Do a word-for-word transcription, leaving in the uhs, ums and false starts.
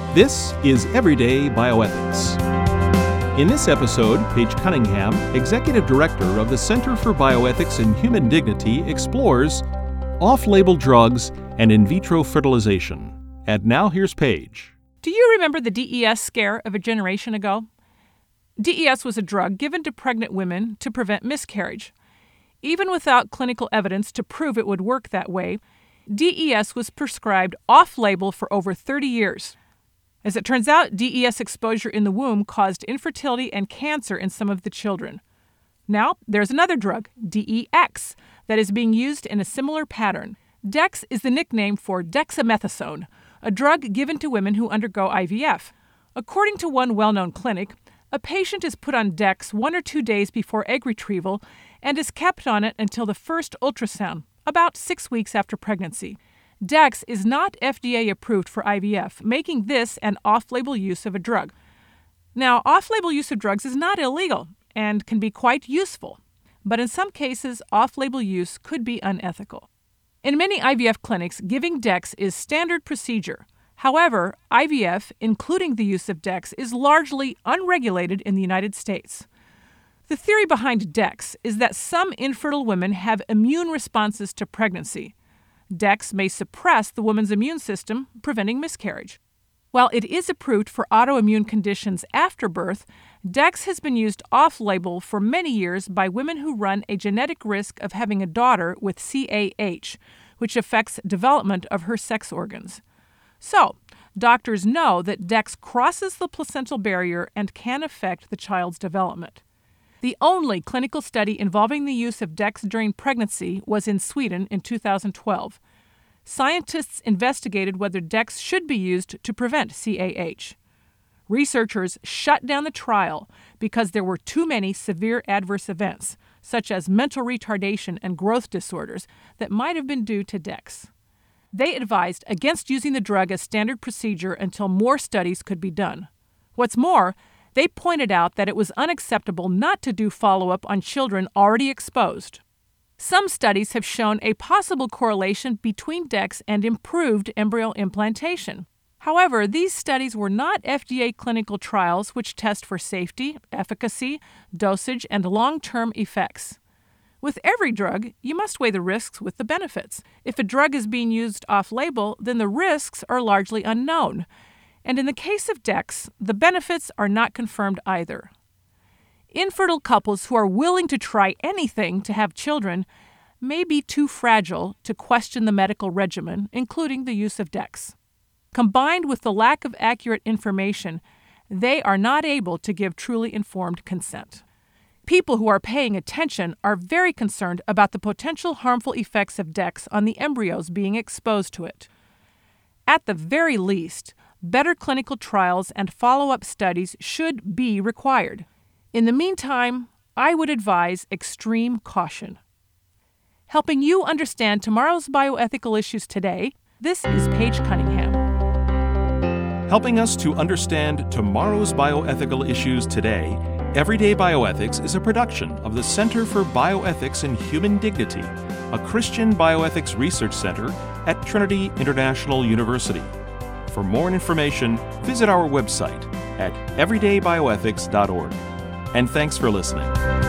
This is Everyday Bioethics. In this episode, Paige Cunningham, Executive Director of the Center for Bioethics and Human Dignity, explores off-label drugs and in vitro fertilization. And now here's Paige. Do you remember the D E S scare of a generation ago? D E S was a drug given to pregnant women to prevent miscarriage. Even without clinical evidence to prove it would work that way, D E S was prescribed off-label for over thirty years. As it turns out, D E S exposure in the womb caused infertility and cancer in some of the children. Now, there's another drug, D E X, that is being used in a similar pattern. Dex is the nickname for dexamethasone, a drug given to women who undergo I V F. According to one well-known clinic, a patient is put on Dex one or two days before egg retrieval and is kept on it until the first ultrasound, about six weeks after pregnancy. Dex is not F D A approved for I V F, making this an off-label use of a drug. Now, off-label use of drugs is not illegal and can be quite useful, but in some cases, off-label use could be unethical. In many I V F clinics, giving Dex is standard procedure. However, I V F, including the use of Dex, is largely unregulated in the United States. The theory behind Dex is that some infertile women have immune responses to pregnancy. Dex may suppress the woman's immune system, preventing miscarriage. While it is approved for autoimmune conditions after birth, Dex has been used off-label for many years by women who run a genetic risk of having a daughter with C A H, which affects development of her sex organs. So, doctors know that Dex crosses the placental barrier and can affect the child's development. The only clinical study involving the use of Dex during pregnancy was in Sweden in two thousand twelve. Scientists investigated whether Dex should be used to prevent C A H. Researchers shut down the trial because there were too many severe adverse events, such as mental retardation and growth disorders, that might have been due to Dex. They advised against using the drug as standard procedure until more studies could be done. What's more, they pointed out that it was unacceptable not to do follow-up on children already exposed. Some studies have shown a possible correlation between Dex and improved embryo implantation. However, these studies were not F D A clinical trials which test for safety, efficacy, dosage, and long-term effects. With every drug, you must weigh the risks with the benefits. If a drug is being used off-label, then the risks are largely unknown. And in the case of Dex, the benefits are not confirmed either. Infertile couples who are willing to try anything to have children may be too fragile to question the medical regimen, including the use of Dex. Combined with the lack of accurate information, they are not able to give truly informed consent. People who are paying attention are very concerned about the potential harmful effects of Dex on the embryos being exposed to it. At the very least, better clinical trials and follow-up studies should be required. In the meantime, I would advise extreme caution. Helping you understand tomorrow's bioethical issues today, this is Paige Cunningham. Helping us to understand tomorrow's bioethical issues today, Everyday Bioethics is a production of the Center for Bioethics and Human Dignity, a Christian bioethics research center at Trinity International University. For more information, visit our website at everyday bioethics dot org. And thanks for listening.